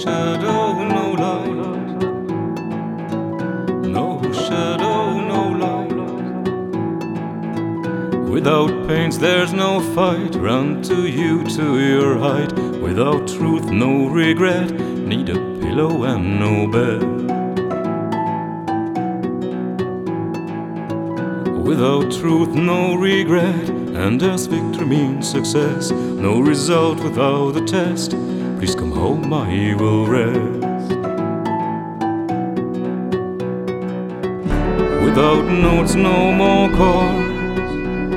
shadow, no light. No shadow, no light. Without pains there's no fight. Run to you, to your height. Without truth, no regret. Need a pillow and no bed. Without truth, no regret. And as victory means success, no result without a test. Please come home, I will rest. Without notes, no more chords.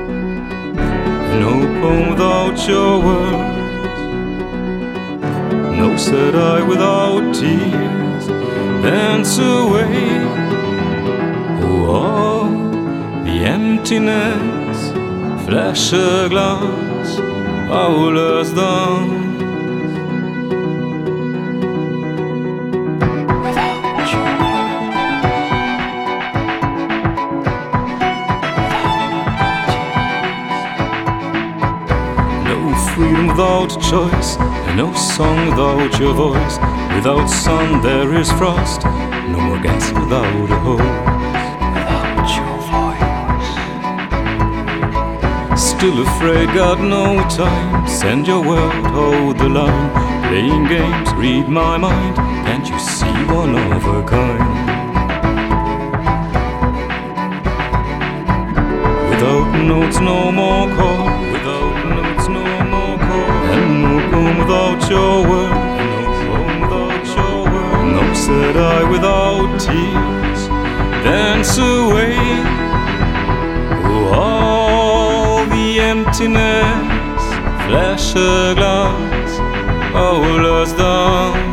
No poem without your words. No sad eye without tears. Dance away, oh, the emptiness. Flash a glass, hours done. Freedom without choice, and no song without your voice. Without sun there is frost, no more gas without a hose. Without your voice. Still afraid, got no time. Send your world, hold the line. Playing games, read my mind. Can't you see one of a kind? Without notes, no more chord. Without notes, no more chord. And no poem without your word. No poem without your word. No sad eye without tears. Dance away, oh, all the emptiness. Flash a glass, hours down.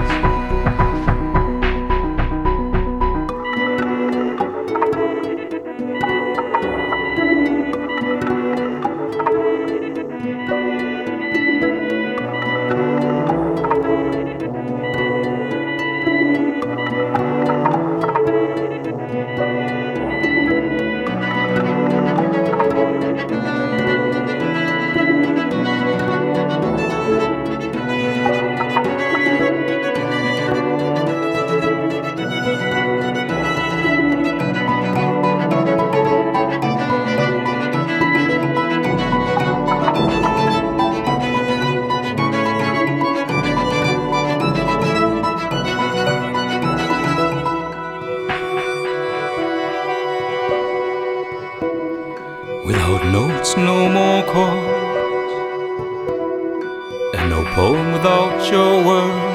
Without notes, no more chords. And no poem without your word.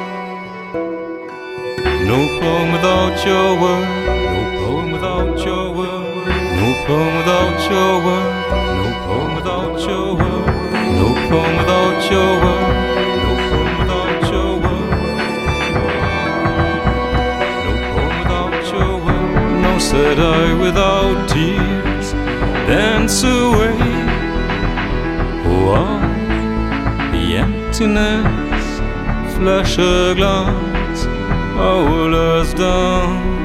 No poem without your word. No poem without your word. No poem without your word. No poem without your word. No poem without your word. No poem without your word. No poem without your word. No sad eye without tears. Dance away, oh, the emptiness. Flash a glass, hours down.